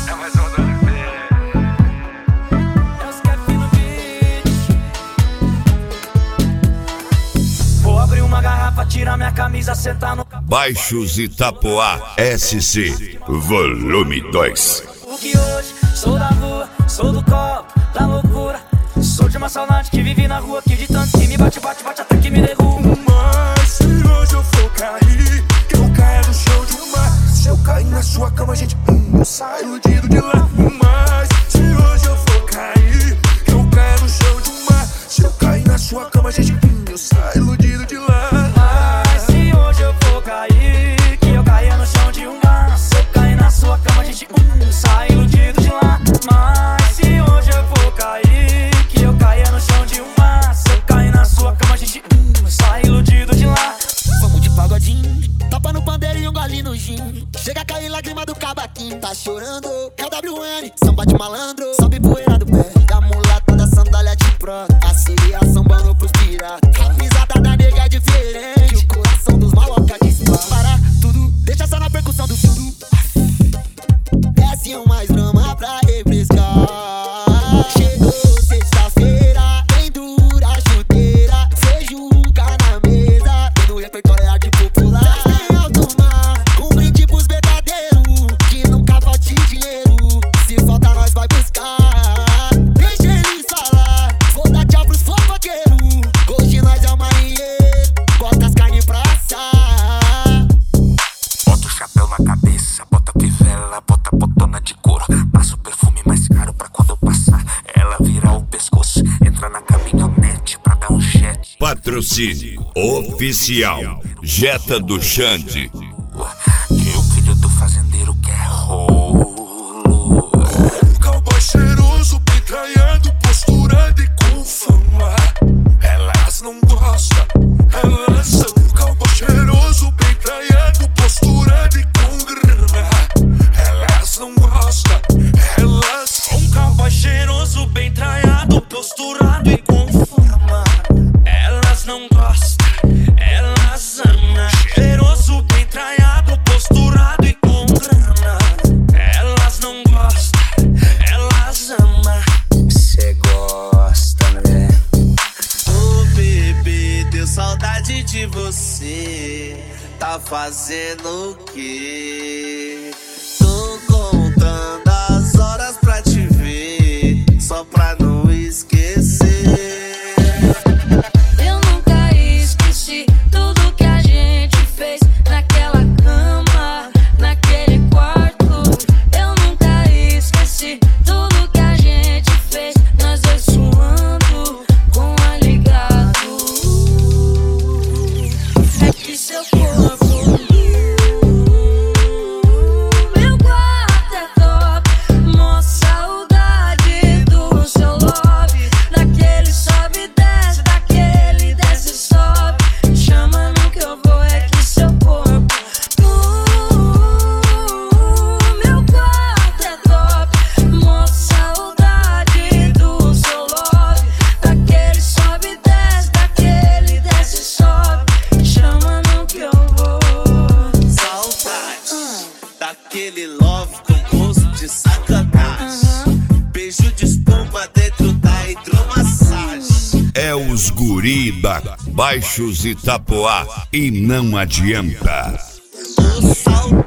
É mais uma do LP. É os Cap no beat. Vou abrir uma garrafa, tirar minha camisa, sentar no... Baixos Itapoá SC Volume 2. O que hoje sou da rua, sou do copo, da loucura. Sou de uma saudade que vive na rua, que de tanto que me bate, bate, bate até que me derruba. Mas se hoje eu for cair, que eu caia no chão de um mar. Se eu cair na sua cama, gente, eu saio iludido de lá. Mas se hoje eu for cair, que eu caia no chão de um mar. Se eu cair na sua cama, gente, eu saio iludido de lá. Mas se hoje eu for cair, que eu caia no chão de um mar. Se eu cair na sua cama, gente, sai iludido de lá. Mas se hoje eu for cair, que eu caia no chão de um mar. Se eu cair na sua cama, gente, sai iludido de lá. Vamos de pagodinho, tapa no pandeiro e um golinho no gin. Chega a cair lágrima do cavaquinho. Tá chorando, KWN, samba de malandro. Sobe poeira do pé, da mulata da sandália de prata. A sereia sambando pros piratas. A pisada da nega é diferente, o coração dos maloca dispara. Para tudo, deixa só na percussão do tudo. Desce mais drama pra refrescar. Chegou sexta-feira, bem dura a chuteira. Feijuca na mesa, e no repertório é arte popular. Tem alto mar, com brinde pros verdadeiros, que nunca falte dinheiro. Se falta nós vai buscar. Deixa eles falar, vou dar tchau pros fofoqueiros. Hoje nós é o marinheiro, bota as carnes pra assar. Bota o chapéu na cabeça, bota fivela, bota botona de couro. Passa o perfume mais caro pra quando eu passar ela virar o pescoço. Entra na caminhonete pra dar um jet. Patrocínio oficial Jetta do Xande. Que o filho do fazendeiro quer rolo. Cowboy cheiroso, picanhando, posturando e com fama. Elas não gostam, elas são cowboy cheiroso, picanhando, posturando e com grana. Elas não gostam, elas são Cowboy cheiroso, bem traiado, posturado e com forma. Elas não gostam, elas amam. Cheiroso, bem traiado, posturado e com grana. Elas não gostam, elas amam. Cê gosta, né? Ô bebê, deu saudade de você. Tá fazendo o quê? Tô contando as horas pra te ver, só pra não esquecer. Eu nunca esqueci tudo que a gente fez naquela cama, naquele quarto. Eu nunca esqueci tudo que a gente fez, nós dois suando com ar ligado. É que seu corpo, meu quarto é top. Mó saudade do seu love, daquele sobe e desce, daquele desce e sobe. Chama no que eu vou, é que seu corpo, meu quarto é top. Mó saudade do seu love, daquele sobe e desce, daquele desce e sobe. Chama no que eu vou. Saudade daquele love com gosto de sacanagem. Beijo de espuma dentro da hidromassagem. É os guri da Baixos Itapoá e não adianta. Ô saudade